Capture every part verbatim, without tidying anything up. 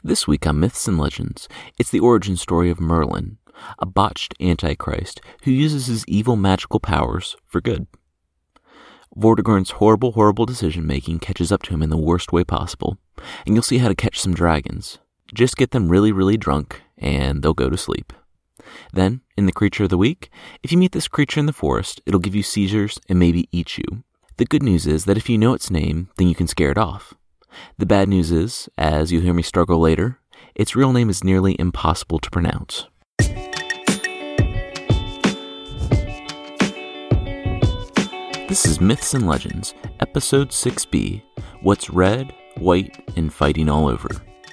This week on Myths and Legends, it's the origin story of Merlin, a botched antichrist who uses his evil magical powers for good. Vortigern's horrible, horrible decision-making catches up to him in the worst way possible, and you'll see how to catch some dragons. Just get them really, really drunk, and they'll go to sleep. Then, in the Creature of the Week, if you meet this creature in the forest, it'll give you seizures and maybe eat you. The good news is that if you know its name, then you can scare it off. The bad news is, as you'll hear me struggle later, its real name is nearly impossible to pronounce. This is Myths and Legends, Episode six B, What's Red, White, and Fighting All Over.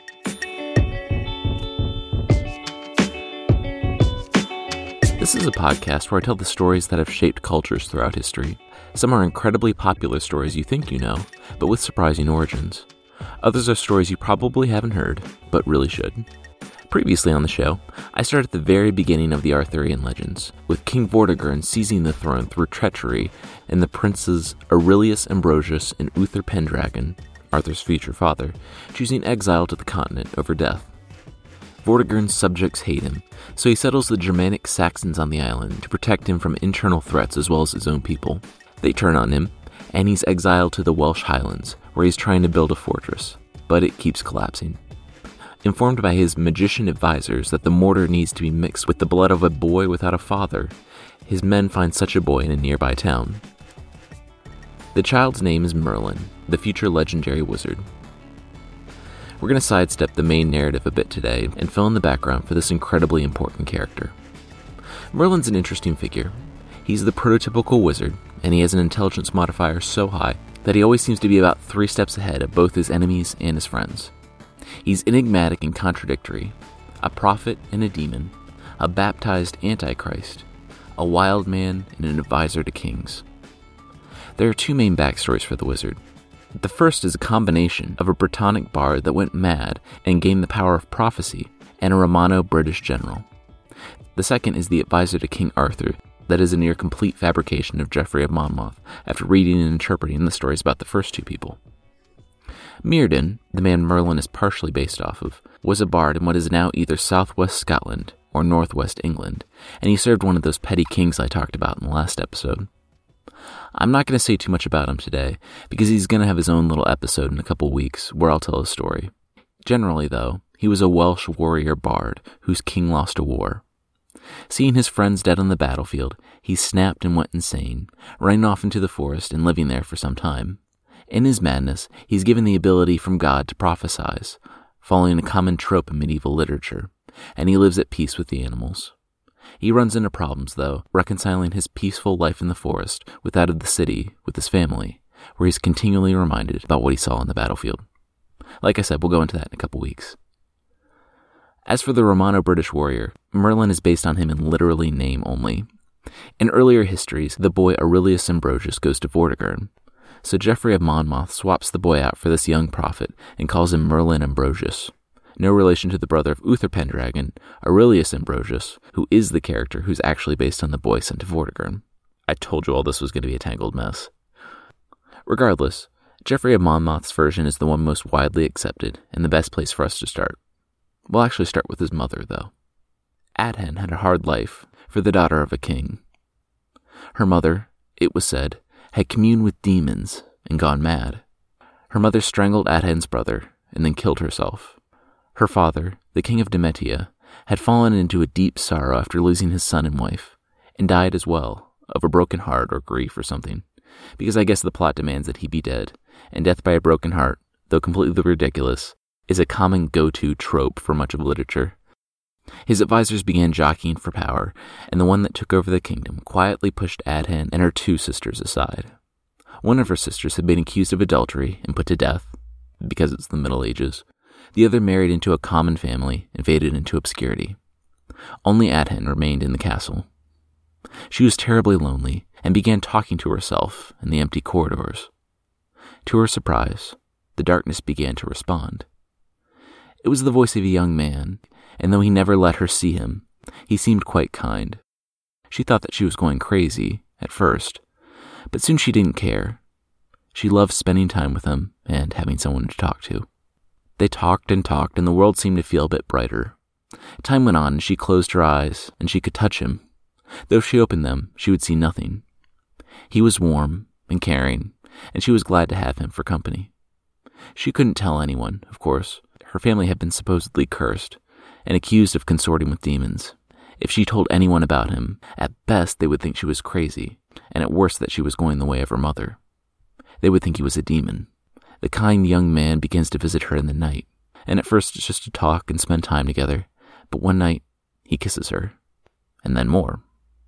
This is a podcast where I tell the stories that have shaped cultures throughout history. Some are incredibly popular stories you think you know, but with surprising origins. Others are stories you probably haven't heard, but really should. Previously on the show, I started at the very beginning of the Arthurian legends, with King Vortigern seizing the throne through treachery and the princes Aurelius Ambrosius and Uther Pendragon, Arthur's future father, choosing exile to the continent over death. Vortigern's subjects hate him, so he settles the Germanic Saxons on the island to protect him from internal threats as well as his own people. They turn on him, and he's exiled to the Welsh Highlands, where he's trying to build a fortress, but it keeps collapsing. Informed by his magician advisors that the mortar needs to be mixed with the blood of a boy without a father, his men find such a boy in a nearby town. The child's name is Merlin, the future legendary wizard. We're going to sidestep the main narrative a bit today and fill in the background for this incredibly important character. Merlin's an interesting figure. He's the prototypical wizard, and he has an intelligence modifier so high that he always seems to be about three steps ahead of both his enemies and his friends. He's enigmatic and contradictory, a prophet and a demon, a baptized antichrist, a wild man and an advisor to kings. There are two main backstories for the wizard. The first is a combination of a Brittonic bard that went mad and gained the power of prophecy and a Romano-British general. The second is the advisor to King Arthur that is a near-complete fabrication of Geoffrey of Monmouth after reading and interpreting the stories about the first two people. Myrddin, the man Merlin is partially based off of, was a bard in what is now either southwest Scotland or northwest England, and he served one of those petty kings I talked about in the last episode. I'm not going to say too much about him today, because he's going to have his own little episode in a couple weeks where I'll tell his story. Generally, though, he was a Welsh warrior bard whose king lost a war. Seeing his friends dead on the battlefield, he snapped and went insane, running off into the forest and living there for some time. In his madness, he's given the ability from God to prophesize, following a common trope in medieval literature, and he lives at peace with the animals. He runs into problems, though, reconciling his peaceful life in the forest with that of the city with his family, where he's continually reminded about what he saw on the battlefield. Like I said, we'll go into that in a couple weeks. As for the Romano-British warrior, Merlin is based on him in literally name only. In earlier histories, the boy Aurelius Ambrosius goes to Vortigern, so Geoffrey of Monmouth swaps the boy out for this young prophet and calls him Merlin Ambrosius. No relation to the brother of Uther Pendragon, Aurelius Ambrosius, who is the character who's actually based on the boy sent to Vortigern. I told you all this was going to be a tangled mess. Regardless, Geoffrey of Monmouth's version is the one most widely accepted and the best place for us to start. We'll actually start with his mother, though. Adhen had a hard life for the daughter of a king. Her mother, it was said, had communed with demons and gone mad. Her mother strangled Adhen's brother and then killed herself. Her father, the king of Demetia, had fallen into a deep sorrow after losing his son and wife, and died as well, of a broken heart or grief or something, because I guess the plot demands that he be dead, and death by a broken heart, though completely ridiculous, is a common go-to trope for much of literature. His advisors began jockeying for power, and the one that took over the kingdom quietly pushed Adhen and her two sisters aside. One of her sisters had been accused of adultery and put to death, because it's the Middle Ages. The other married into a common family and faded into obscurity. Only Adhen remained in the castle. She was terribly lonely and began talking to herself in the empty corridors. To her surprise, the darkness began to respond. It was the voice of a young man, and though he never let her see him, he seemed quite kind. She thought that she was going crazy, at first, but soon she didn't care. She loved spending time with him and having someone to talk to. They talked and talked, and the world seemed to feel a bit brighter. Time went on, and she closed her eyes, and she could touch him. Though if she opened them, she would see nothing. He was warm and caring, and she was glad to have him for company. She couldn't tell anyone, of course. Her family had been supposedly cursed and accused of consorting with demons. If she told anyone about him, at best they would think she was crazy, and at worst that she was going the way of her mother. They would think he was a demon. The kind young man begins to visit her in the night, and at first it's just to talk and spend time together, but one night he kisses her, and then more.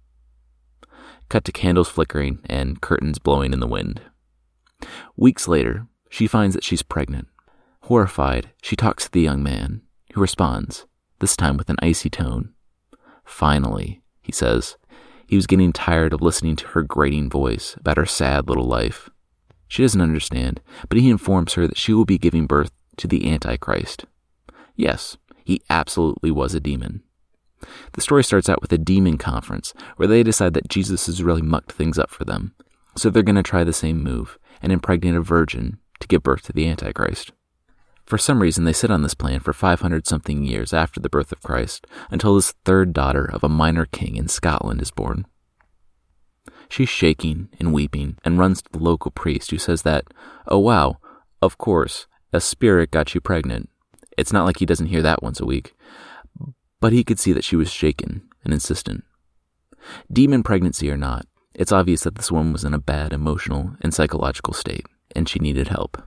Cut to candles flickering and curtains blowing in the wind. Weeks later, she finds that she's pregnant. Horrified, she talks to the young man, who responds, this time with an icy tone. Finally, he says. He was getting tired of listening to her grating voice about her sad little life. She doesn't understand, but he informs her that she will be giving birth to the Antichrist. Yes, he absolutely was a demon. The story starts out with a demon conference where they decide that Jesus has really mucked things up for them, so they're going to try the same move and impregnate a virgin to give birth to the Antichrist. For some reason, they sit on this plan for five hundred something years after the birth of Christ, until this third daughter of a minor king in Scotland is born. She's shaking and weeping and runs to the local priest, who says that, oh wow, of course, a spirit got you pregnant. It's not like he doesn't hear that once a week. But he could see that she was shaken and insistent. Demon pregnancy or not, it's obvious that this woman was in a bad emotional and psychological state, and she needed help.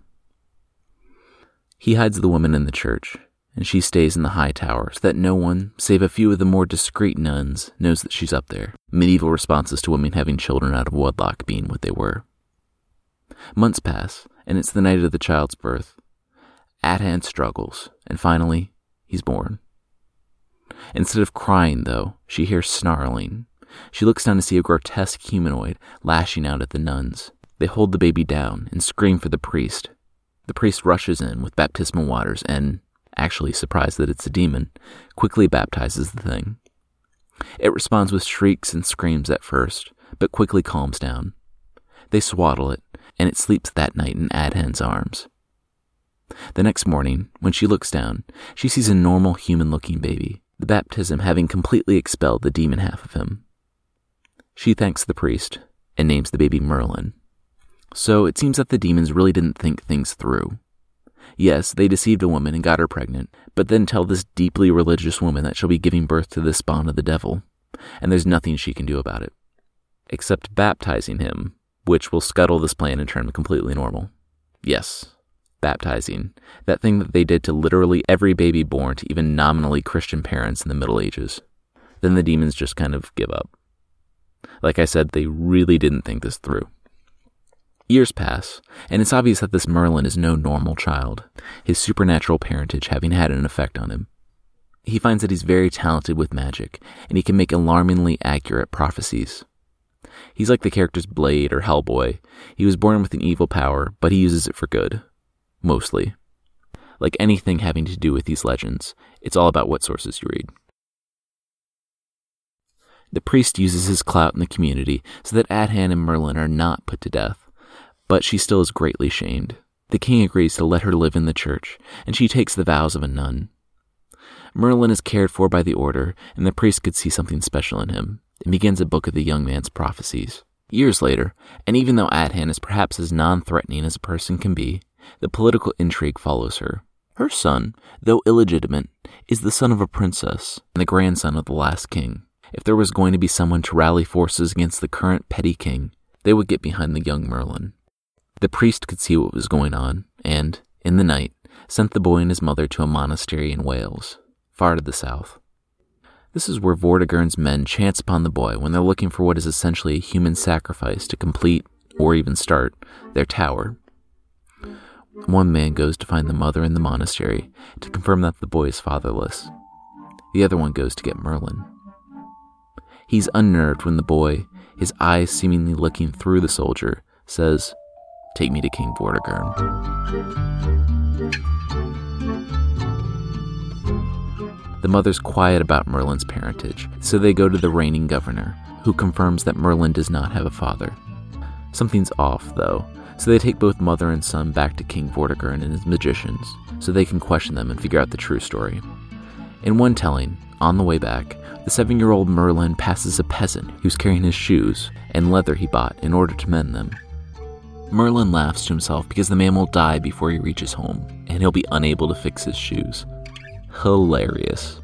He hides the woman in the church, and she stays in the high tower so that no one, save a few of the more discreet nuns, knows that she's up there. Medieval responses to women having children out of wedlock being what they were. Months pass, and it's the night of the child's birth. Adhan struggles, and finally, he's born. Instead of crying, though, she hears snarling. She looks down to see a grotesque humanoid lashing out at the nuns. They hold the baby down and scream for the priest. The priest rushes in with baptismal waters and, actually surprised that it's a demon, quickly baptizes the thing. It responds with shrieks and screams at first, but quickly calms down. They swaddle it, and it sleeps that night in Adhan's arms. The next morning, when she looks down, she sees a normal human-looking baby, the baptism having completely expelled the demon half of him. She thanks the priest and names the baby Merlin. So it seems that the demons really didn't think things through. Yes, they deceived a woman and got her pregnant, but then tell this deeply religious woman that she'll be giving birth to the spawn of the devil, and there's nothing she can do about it. Except baptizing him, which will scuttle this plan and turn him completely normal. Yes, baptizing, that thing that they did to literally every baby born to even nominally Christian parents in the Middle Ages. Then the demons just kind of give up. Like I said, they really didn't think this through. Years pass, and it's obvious that this Merlin is no normal child, his supernatural parentage having had an effect on him. He finds that he's very talented with magic, and he can make alarmingly accurate prophecies. He's like the characters Blade or Hellboy. He was born with an evil power, but he uses it for good. Mostly. Like anything having to do with these legends, it's all about what sources you read. The priest uses his clout in the community so that Adhan and Merlin are not put to death, but she still is greatly shamed. The king agrees to let her live in the church, and she takes the vows of a nun. Merlin is cared for by the order, and the priest could see something special in him, and begins a book of the young man's prophecies. Years later, and even though Adhan is perhaps as non-threatening as a person can be, the political intrigue follows her. Her son, though illegitimate, is the son of a princess and the grandson of the last king. If there was going to be someone to rally forces against the current petty king, they would get behind the young Merlin. The priest could see what was going on, and, in the night, sent the boy and his mother to a monastery in Wales, far to the south. This is where Vortigern's men chance upon the boy when they're looking for what is essentially a human sacrifice to complete, or even start, their tower. One man goes to find the mother in the monastery to confirm that the boy is fatherless. The other one goes to get Merlin. He's unnerved when the boy, his eyes seemingly looking through the soldier, says, "Take me to King Vortigern." The mother's quiet about Merlin's parentage, so they go to the reigning governor, who confirms that Merlin does not have a father. Something's off, though, so they take both mother and son back to King Vortigern and his magicians, so they can question them and figure out the true story. In one telling, on the way back, the seven-year-old Merlin passes a peasant who's carrying his shoes and leather he bought in order to mend them. Merlin laughs to himself because the man will die before he reaches home, and he'll be unable to fix his shoes. Hilarious.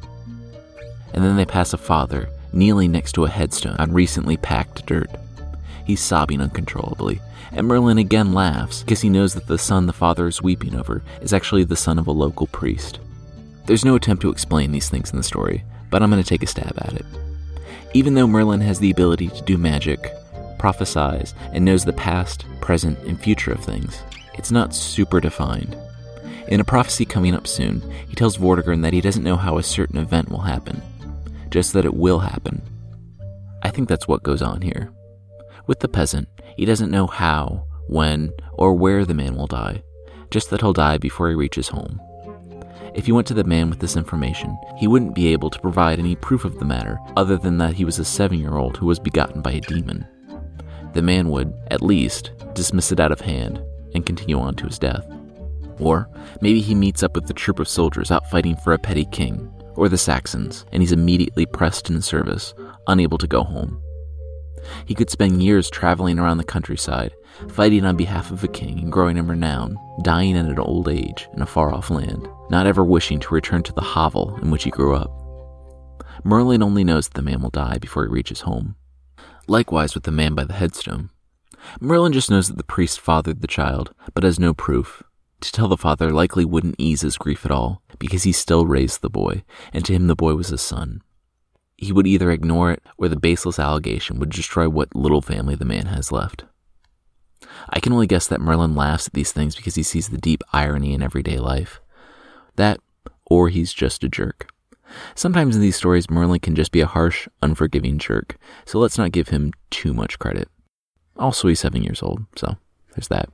And then they pass a father kneeling next to a headstone on recently packed dirt. He's sobbing uncontrollably, and Merlin again laughs because he knows that the son the father is weeping over is actually the son of a local priest. There's no attempt to explain these things in the story, but I'm going to take a stab at it. Even though Merlin has the ability to do magic, prophesies, and knows the past, present, and future of things, it's not super defined. In a prophecy coming up soon, he tells Vortigern that he doesn't know how a certain event will happen, just that it will happen. I think that's what goes on here. With the peasant, he doesn't know how, when, or where the man will die, just that he'll die before he reaches home. If you went to the man with this information, he wouldn't be able to provide any proof of the matter other than that he was a seven-year-old who was begotten by a demon. The man would, at least, dismiss it out of hand and continue on to his death. Or maybe he meets up with the troop of soldiers out fighting for a petty king, or the Saxons, and he's immediately pressed in service, unable to go home. He could spend years traveling around the countryside, fighting on behalf of a king and growing in renown, dying at an old age in a far-off land, not ever wishing to return to the hovel in which he grew up. Merlin only knows that the man will die before he reaches home. Likewise with the man by the headstone. Merlin just knows that the priest fathered the child, but has no proof. To tell the father likely wouldn't ease his grief at all, because he still raised the boy, and to him the boy was his son. He would either ignore it, or the baseless allegation would destroy what little family the man has left. I can only guess that Merlin laughs at these things because he sees the deep irony in everyday life. That, or he's just a jerk. Sometimes in these stories, Merlin can just be a harsh, unforgiving jerk, so let's not give him too much credit. Also, he's seven years old, so there's that.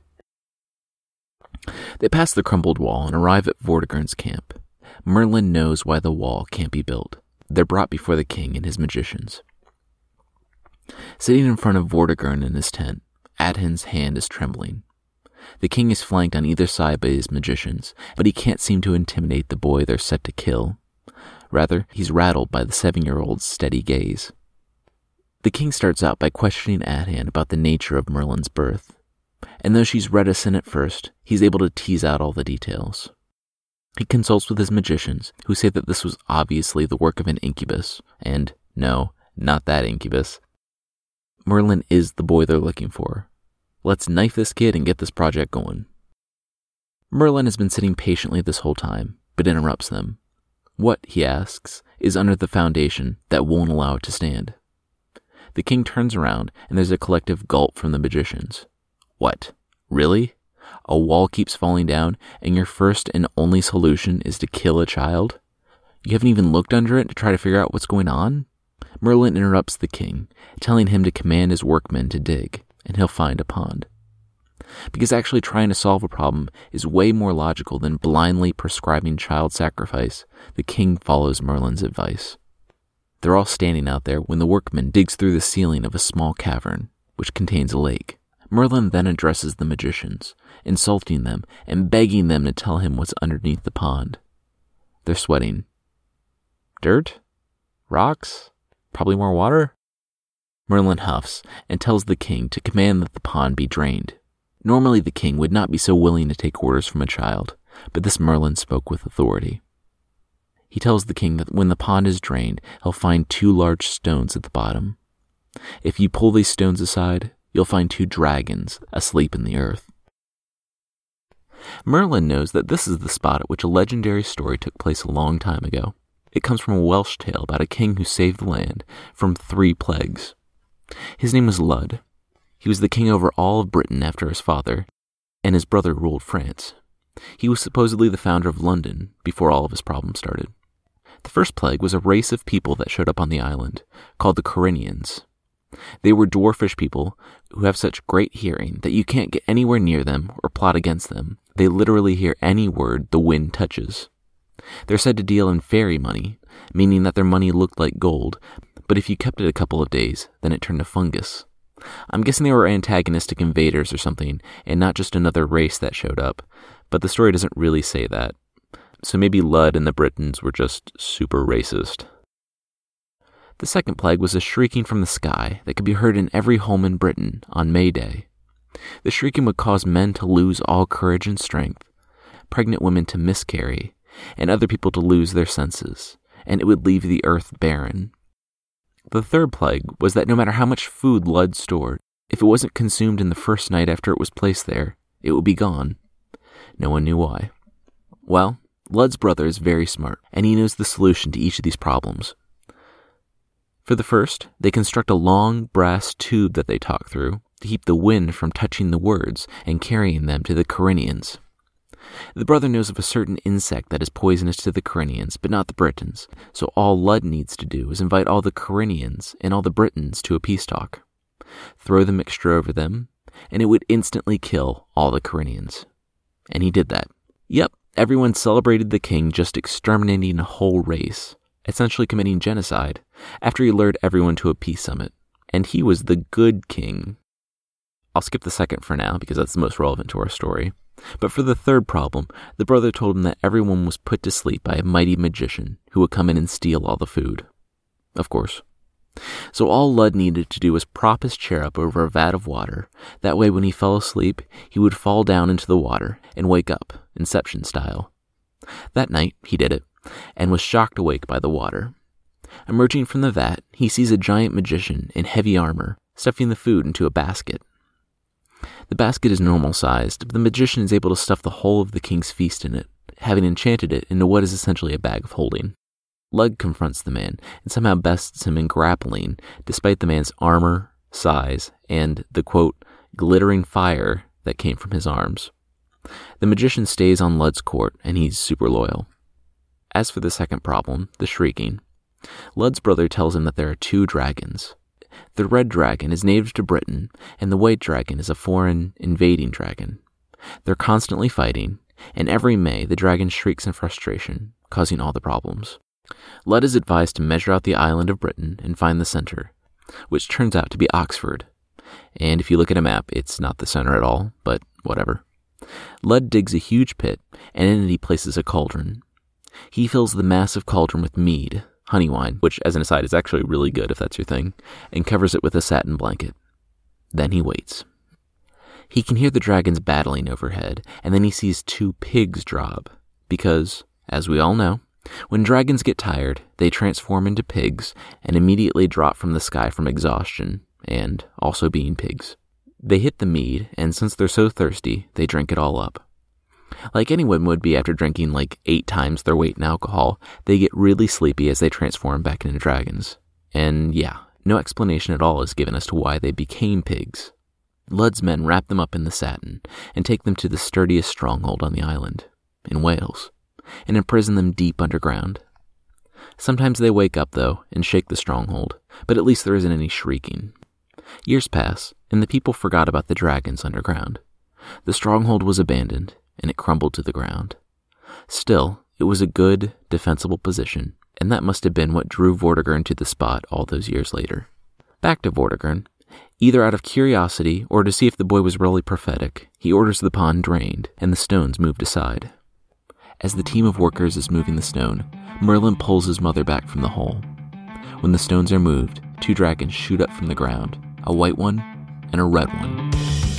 They pass the crumbled wall and arrive at Vortigern's camp. Merlin knows why the wall can't be built. They're brought before the king and his magicians. Sitting in front of Vortigern in his tent, Adhen's hand is trembling. The king is flanked on either side by his magicians, but he can't seem to intimidate the boy they're set to kill. Rather, he's rattled by the seven-year-old's steady gaze. The king starts out by questioning Adhen about the nature of Merlin's birth, and though she's reticent at first, he's able to tease out all the details. He consults with his magicians, who say that this was obviously the work of an incubus, and, no, not that incubus. Merlin is the boy they're looking for. Let's knife this kid and get this project going. Merlin has been sitting patiently this whole time, but interrupts them. What, he asks, is under the foundation that won't allow it to stand? The king turns around, and there's a collective gulp from the magicians. What? Really? A wall keeps falling down, and your first and only solution is to kill a child? You haven't even looked under it to try to figure out what's going on? Merlin interrupts the king, telling him to command his workmen to dig, and he'll find a pond. Because actually trying to solve a problem is way more logical than blindly prescribing child sacrifice, the king follows Merlin's advice. They're all standing out there when the workman digs through the ceiling of a small cavern, which contains a lake. Merlin then addresses the magicians, insulting them and begging them to tell him what's underneath the pond. They're sweating. Dirt? Rocks? Probably more water? Merlin huffs and tells the king to command that the pond be drained. Normally the king would not be so willing to take orders from a child, but this Merlin spoke with authority. He tells the king that when the pond is drained, he'll find two large stones at the bottom. If you pull these stones aside, you'll find two dragons asleep in the earth. Merlin knows that this is the spot at which a legendary story took place a long time ago. It comes from a Welsh tale about a king who saved the land from three plagues. His name was Lud. He was the king over all of Britain after his father, and his brother ruled France. He was supposedly the founder of London before all of his problems started. The first plague was a race of people that showed up on the island, called the Corinians. They were dwarfish people who have such great hearing that you can't get anywhere near them or plot against them. They literally hear any word the wind touches. They're said to deal in fairy money, meaning that their money looked like gold, but if you kept it a couple of days, then it turned to fungus. I'm guessing they were antagonistic invaders or something, and not just another race that showed up, but the story doesn't really say that. so maybe Lud and the Britons were just super racist. The second plague was a shrieking from the sky that could be heard in every home in Britain on May Day. The shrieking would cause men to lose all courage and strength, pregnant women to miscarry, and other people to lose their senses, and it would leave the earth barren. The third plague was that no matter how much food Lud stored, if it wasn't consumed in the first night after it was placed there, it would be gone. No one knew why. Well, Lud's brother is very smart, and he knows the solution to each of these problems. For the first, they construct a long brass tube that they talk through to keep the wind from touching the words and carrying them to the Corinthians. The brother knows of a certain insect that is poisonous to the Corinthians, but not the Britons, so all Lud needs to do is invite all the Corinthians and all the Britons to a peace talk. Throw the mixture over them, and it would instantly kill all the Corinthians. And he did that. Yep, everyone celebrated the king just exterminating a whole race, essentially committing genocide, after he lured everyone to a peace summit. And he was the good king. I'll skip the second for now, because that's the most relevant to our story. But for the third problem, the brother told him that everyone was put to sleep by a mighty magician who would come in and steal all the food. Of course. So all Lud needed to do was prop his chair up over a vat of water. That way when he fell asleep, he would fall down into the water and wake up, Inception style. That night, he did it, and was shocked awake by the water. Emerging from the vat, he sees a giant magician in heavy armor, stuffing the food into a basket. The basket is normal-sized, but the magician is able to stuff the whole of the king's feast in it, having enchanted it into what is essentially a bag of holding. Lud confronts the man, and somehow bests him in grappling, despite the man's armor, size, and the, quote, glittering fire that came from his arms. The magician stays on Lud's court, and he's super loyal. As for the second problem, the shrieking, Lud's brother tells him that there are two dragons. The red dragon is native to Britain, and the white dragon is a foreign, invading dragon. They're constantly fighting, and every May the dragon shrieks in frustration, causing all the problems. Lud is advised to measure out the island of Britain and find the center, which turns out to be Oxford. And if you look at a map, it's not the center at all, but whatever. Lud digs a huge pit, and in it he places a cauldron. He fills the massive cauldron with mead, honey wine, which, as an aside, is actually really good if that's your thing, and covers it with a satin blanket. Then he waits. He can hear the dragons battling overhead, and then he sees two pigs drop, because, as we all know, when dragons get tired, they transform into pigs and immediately drop from the sky from exhaustion, and also being pigs. They hit the mead, and since they're so thirsty, they drink it all up. Like anyone would be after drinking like eight times their weight in alcohol, they get really sleepy as they transform back into dragons. And yeah, no explanation at all is given as to why they became pigs. Lud's men wrap them up in the satin and take them to the sturdiest stronghold on the island, in Wales, and imprison them deep underground. Sometimes they wake up, though, and shake the stronghold, but at least there isn't any shrieking. Years pass, and the people forgot about the dragons underground. The stronghold was abandoned, and it crumbled to the ground. Still, it was a good, defensible position, and that must have been what drew Vortigern to the spot all those years later. Back to Vortigern. Either out of curiosity or to see if the boy was really prophetic, he orders the pond drained and the stones moved aside. As the team of workers is moving the stone, Merlin pulls his mother back from the hole. When the stones are moved, two dragons shoot up from the ground, a white one and a red one.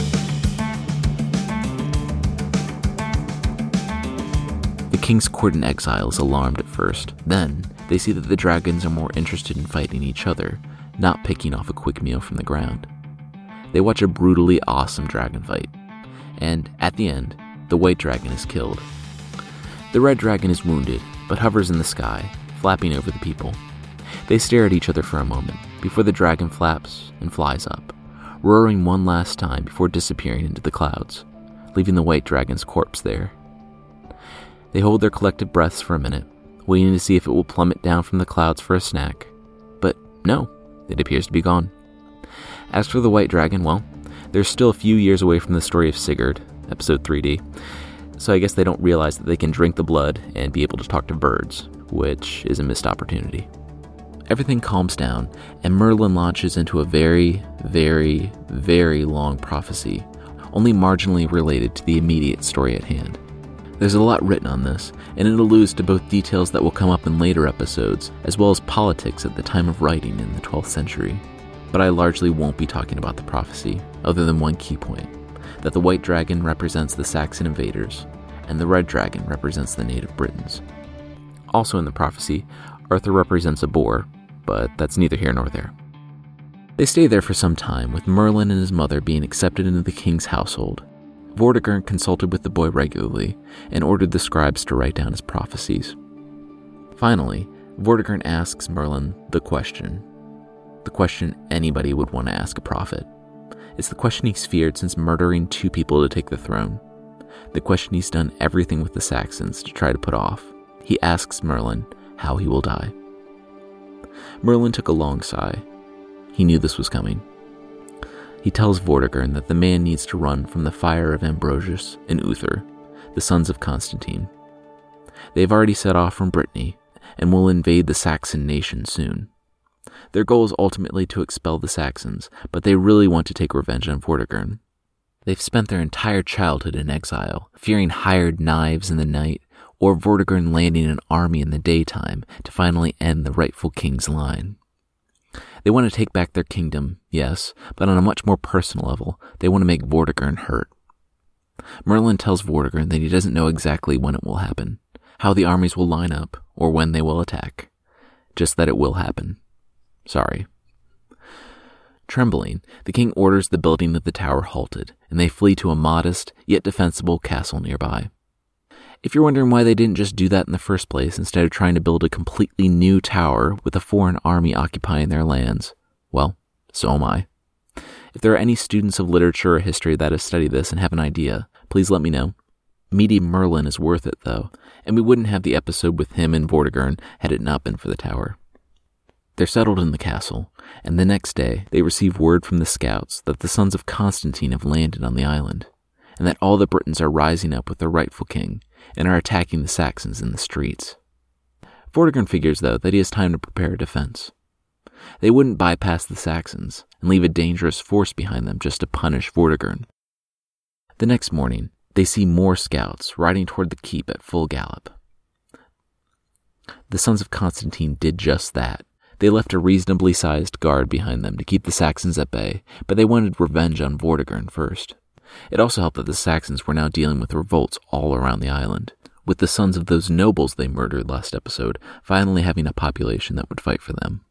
The king's court in exile is alarmed at first. Then, they see that the dragons are more interested in fighting each other, not picking off a quick meal from the ground. They watch a brutally awesome dragon fight, and at the end, the white dragon is killed. The red dragon is wounded, but hovers in the sky, flapping over the people. They stare at each other for a moment, before the dragon flaps and flies up, roaring one last time before disappearing into the clouds, leaving the white dragon's corpse there. They hold their collective breaths for a minute, waiting to see if it will plummet down from the clouds for a snack. But no, it appears to be gone. As for the white dragon, well, they're still a few years away from the story of Sigurd, episode three D, so I guess they don't realize that they can drink the blood and be able to talk to birds, which is a missed opportunity. Everything calms down, and Merlin launches into a very, very, very long prophecy, only marginally related to the immediate story at hand. There's a lot written on this, and it alludes to both details that will come up in later episodes, as well as politics at the time of writing in the twelfth century. But I largely won't be talking about the prophecy, other than one key point, that the white dragon represents the Saxon invaders, and the red dragon represents the native Britons. Also in the prophecy, Arthur represents a boar, but that's neither here nor there. They stay there for some time, with Merlin and his mother being accepted into the king's household. Vortigern consulted with the boy regularly and ordered the scribes to write down his prophecies. Finally, Vortigern asks Merlin the question. The question anybody would want to ask a prophet. It's the question he's feared since murdering two people to take the throne. The question he's done everything with the Saxons to try to put off. He asks Merlin how he will die. Merlin took a long sigh. He knew this was coming. He tells Vortigern that the man needs to run from the fire of Ambrosius and Uther, the sons of Constantine. They've already set off from Brittany and will invade the Saxon nation soon. Their goal is ultimately to expel the Saxons, but they really want to take revenge on Vortigern. They've spent their entire childhood in exile, fearing hired knives in the night, or Vortigern landing an army in the daytime to finally end the rightful king's line. They want to take back their kingdom, yes, but on a much more personal level, they want to make Vortigern hurt. Merlin tells Vortigern that he doesn't know exactly when it will happen, how the armies will line up, or when they will attack. Just that it will happen. Sorry. Trembling, the king orders the building of the tower halted, and they flee to a modest, yet defensible castle nearby. If you're wondering why they didn't just do that in the first place instead of trying to build a completely new tower with a foreign army occupying their lands, well, so am I. If there are any students of literature or history that have studied this and have an idea, please let me know. Meeting Merlin is worth it, though, and we wouldn't have the episode with him and Vortigern had it not been for the tower. They're settled in the castle, and the next day they receive word from the scouts that the sons of Constantine have landed on the island, and that all the Britons are rising up with their rightful king and are attacking the Saxons in the streets. Vortigern figures, though, that he has time to prepare a defense. They wouldn't bypass the Saxons and leave a dangerous force behind them just to punish Vortigern. The next morning, they see more scouts riding toward the keep at full gallop. The sons of Constantine did just that. They left a reasonably sized guard behind them to keep the Saxons at bay, but they wanted revenge on Vortigern first. It also helped that the Saxons were now dealing with revolts all around the island, with the sons of those nobles they murdered last episode finally having a population that would fight for them.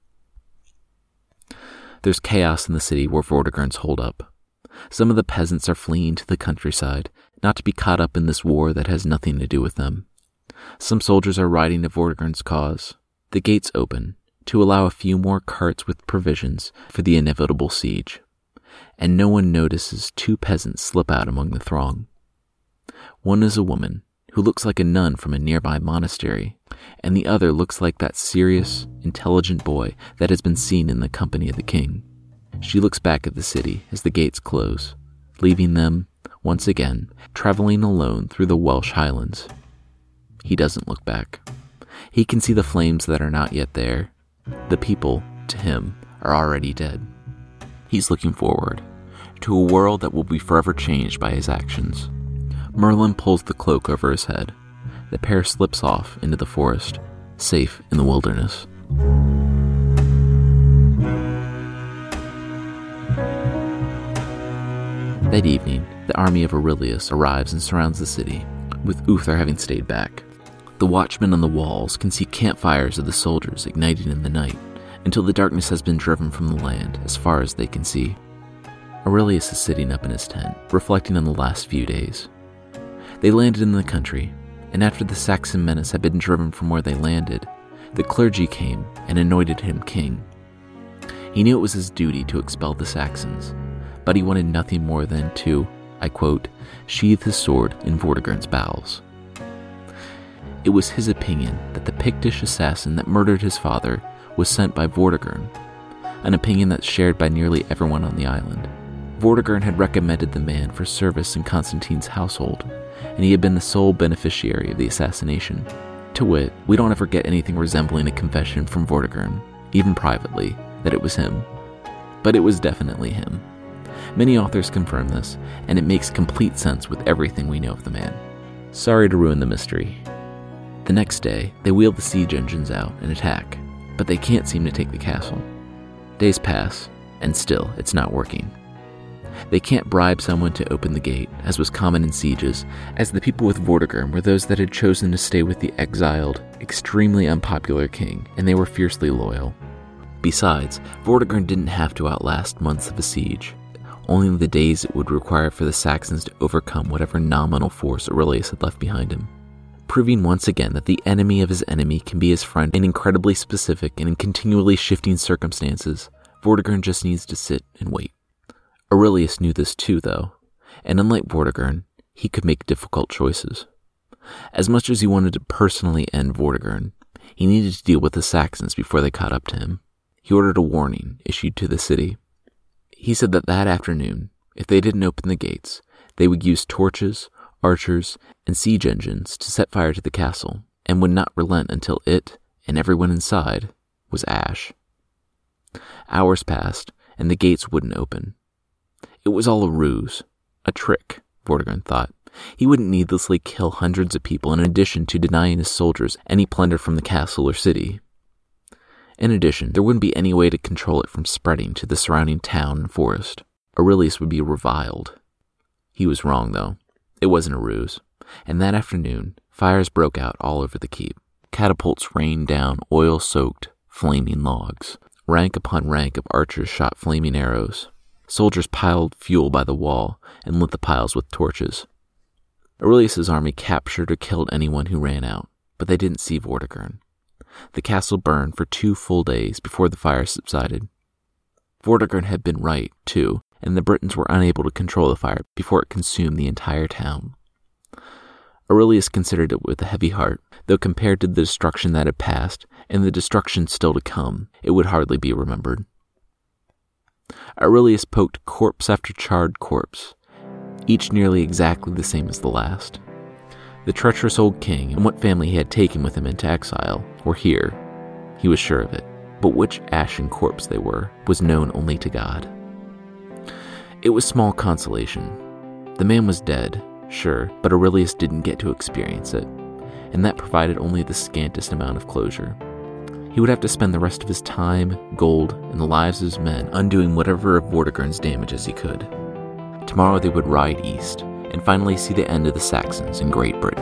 There's chaos in the city where Vortigern's holed up. Some of the peasants are fleeing to the countryside, not to be caught up in this war that has nothing to do with them. Some soldiers are riding to Vortigern's cause. The gates open to allow a few more carts with provisions for the inevitable siege, and no one notices two peasants slip out among the throng. One is a woman who looks like a nun from a nearby monastery, and the other looks like that serious, intelligent boy that has been seen in the company of the king. She looks back at the city as the gates close, leaving them, once again, traveling alone through the Welsh Highlands. He doesn't look back. He can see the flames that are not yet there. The people, to him, are already dead. He's looking forward to a world that will be forever changed by his actions. Merlin pulls the cloak over his head. The pair slips off into the forest, safe in the wilderness. That evening, the army of Aurelius arrives and surrounds the city, with Uther having stayed back. The watchmen on the walls can see campfires of the soldiers igniting in the night, until the darkness has been driven from the land as far as they can see. Aurelius is sitting up in his tent, reflecting on the last few days. They landed in the country, and after the Saxon menace had been driven from where they landed, the clergy came and anointed him king. He knew it was his duty to expel the Saxons, but he wanted nothing more than to, I quote, sheathe his sword in Vortigern's bowels. It was his opinion that the Pictish assassin that murdered his father was sent by Vortigern, an opinion that's shared by nearly everyone on the island. Vortigern had recommended the man for service in Constantine's household, and he had been the sole beneficiary of the assassination. To wit, we don't ever get anything resembling a confession from Vortigern, even privately, that it was him. But it was definitely him. Many authors confirm this, and it makes complete sense with everything we know of the man. Sorry to ruin the mystery. The next day, they wheel the siege engines out and attack, but they can't seem to take the castle. Days pass, and still, it's not working. They can't bribe someone to open the gate, as was common in sieges, as the people with Vortigern were those that had chosen to stay with the exiled, extremely unpopular king, and they were fiercely loyal. Besides, Vortigern didn't have to outlast months of a siege, only the days it would require for the Saxons to overcome whatever nominal force Aurelius had left behind him, proving once again that the enemy of his enemy can be his friend in incredibly specific and in continually shifting circumstances. Vortigern just needs to sit and wait. Aurelius knew this too, though, and unlike Vortigern, he could make difficult choices. As much as he wanted to personally end Vortigern, he needed to deal with the Saxons before they caught up to him. He ordered a warning issued to the city. He said that that afternoon, if they didn't open the gates, they would use torches, archers, and siege engines to set fire to the castle, and would not relent until it, and everyone inside, was ash. Hours passed, and the gates wouldn't open. It was all a ruse, a trick, Vortigern thought. He wouldn't needlessly kill hundreds of people in addition to denying his soldiers any plunder from the castle or city. In addition, there wouldn't be any way to control it from spreading to the surrounding town and forest. Aurelius would be reviled. He was wrong, though. It wasn't a ruse. And that afternoon, fires broke out all over the keep. Catapults rained down oil-soaked, flaming logs. Rank upon rank of archers shot flaming arrows. Soldiers piled fuel by the wall and lit the piles with torches. Aurelius's army captured or killed anyone who ran out, but they didn't see Vortigern. The castle burned for two full days before the fire subsided. Vortigern had been right, too, and the Britons were unable to control the fire before it consumed the entire town. Aurelius considered it with a heavy heart, though compared to the destruction that had passed, and the destruction still to come, it would hardly be remembered. Aurelius poked corpse after charred corpse, each nearly exactly the same as the last. The treacherous old king and what family he had taken with him into exile were here. He was sure of it, but which ashen corpse they were was known only to God. It was small consolation. The man was dead, sure, but Aurelius didn't get to experience it, and that provided only the scantest amount of closure. He would have to spend the rest of his time, gold, and the lives of his men undoing whatever of Vortigern's damage as he could. Tomorrow they would ride east, and finally see the end of the Saxons in Great Britain.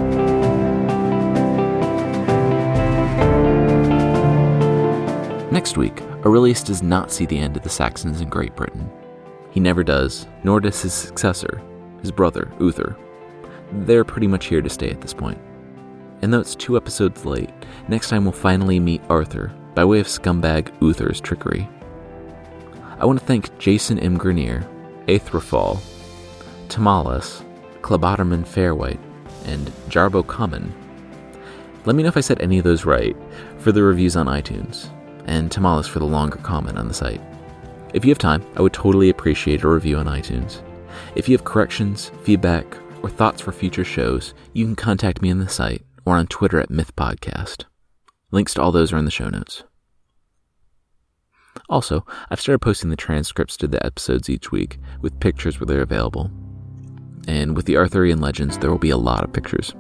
Next week, Aurelius does not see the end of the Saxons in Great Britain. He never does, nor does his successor, his brother, Uther. They're pretty much here to stay at this point. And though it's two episodes late, next time we'll finally meet Arthur by way of scumbag Uther's trickery. I want to thank Jason M. Grenier, Aethrafall, Tamalis, Clebotoman Fairwhite, and Jarbo Common. Let me know if I said any of those right for the reviews on iTunes, and Tamalis for the longer comment on the site. If you have time, I would totally appreciate a review on iTunes. If you have corrections, feedback, or thoughts for future shows, you can contact me on the site or on Twitter at MythPodcast. Links to all those are in the show notes. Also, I've started posting the transcripts to the episodes each week with pictures where they're available. And with the Arthurian legends, there will be a lot of pictures.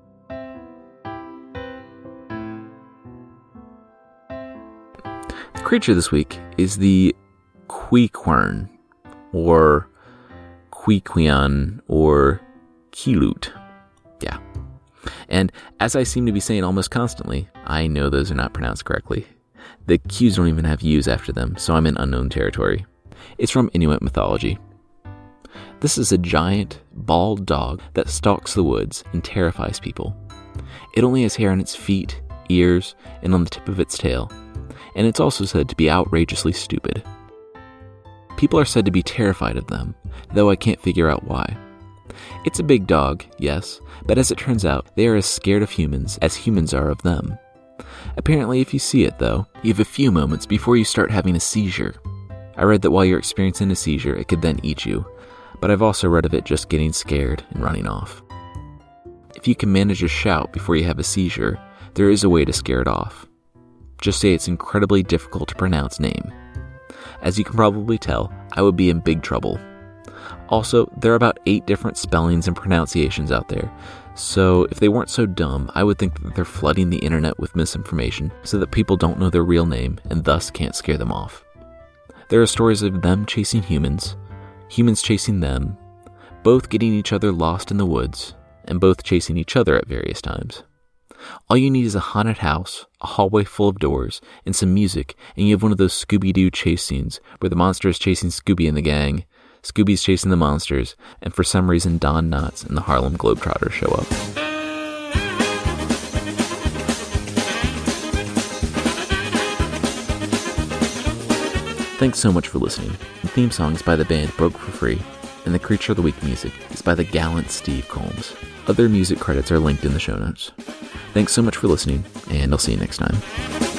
The creature this week is the Cuiquern, or Cuiquian, or Kelut. Yeah. And as I seem to be saying almost constantly, I know those are not pronounced correctly. The Q's don't even have U's after them, so I'm in unknown territory. It's from Inuit mythology. This is a giant, bald dog that stalks the woods and terrifies people. It only has hair on its feet, ears, and on the tip of its tail, and it's also said to be outrageously stupid. People are said to be terrified of them, though I can't figure out why. It's a big dog, yes, but as it turns out, they are as scared of humans as humans are of them. Apparently, if you see it, though, you have a few moments before you start having a seizure. I read that while you're experiencing a seizure, it could then eat you, but I've also read of it just getting scared and running off. If you can manage a shout before you have a seizure, there is a way to scare it off. Just say its incredibly difficult to pronounce name. As you can probably tell, I would be in big trouble. Also, there are about eight different spellings and pronunciations out there, So if they weren't so dumb, I would think that they're flooding the internet with misinformation so that people don't know their real name and thus can't scare them off. There are stories of them chasing humans, humans chasing them, both getting each other lost in the woods, and both chasing each other at various times. All you need is a haunted house, a hallway full of doors, and some music, and you have one of those Scooby-Doo chase scenes where the monster is chasing Scooby and the gang, Scooby's chasing the monsters, and for some reason Don Knotts and the Harlem Globetrotters show up. Thanks so much for listening. The theme song is by the band Broke for Free, and the Creature of the Week music is by the gallant Steve Combs. Other music credits are linked in the show notes. Thanks so much for listening, and I'll see you next time.